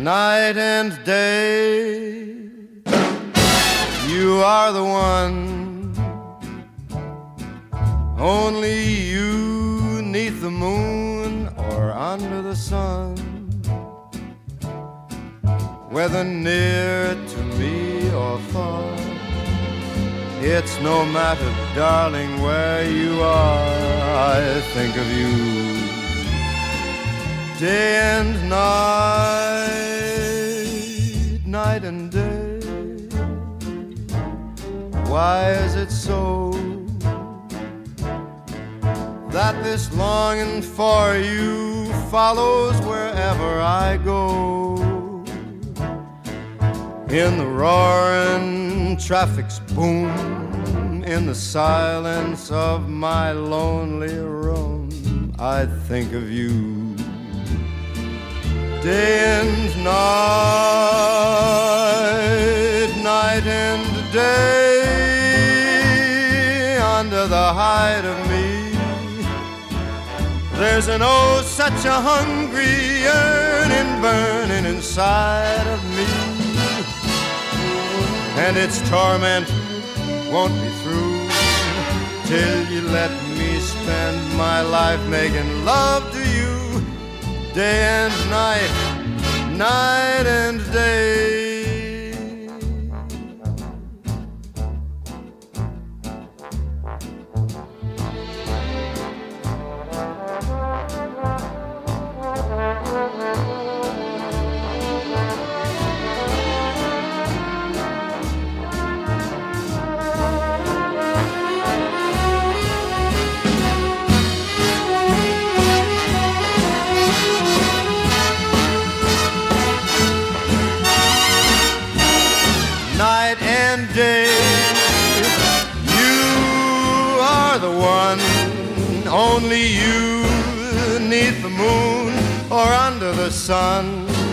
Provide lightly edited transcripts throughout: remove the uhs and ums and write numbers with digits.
night and day. You are the one, only you, 'neath the moon or under the sun, whether near to me or far. It's no matter, darling, where you are, I think of you day and night, night and day. Why is it so that this longing for you follows wherever I go? In the roaring traffic's boom, in the silence of my lonely room, I think of you day and night, night and day. Under the hide of me, there's an oh, such a hungry yearning burning inside of me, and its torment won't be through till you let me spend my life making love to you day and night, night and day. Night and day, you are the one, only you, 'neath the moon or under the sun,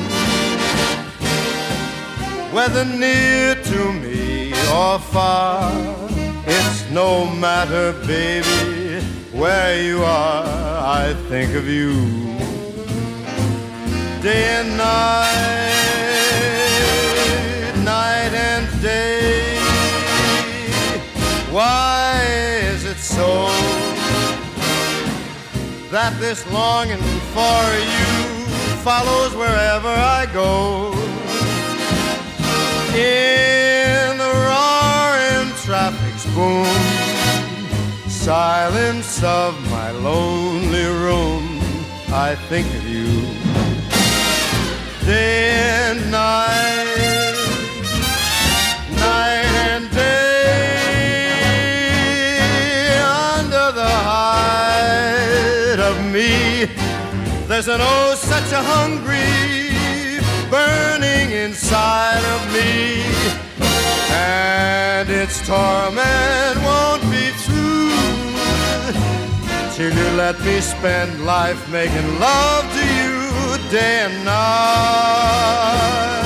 whether near to me or far. It's no matter, baby, where you are, I think of you day and night, night and day. Why is it so that this longing for you follows wherever I go? In the roaring traffic's boom, silence of my lonely room, I think of you day and night, night and day. Under the hide of me, there's an oh, such a hungry burning inside of me, and its torment won't be through till you let me spend life making love to you day and night.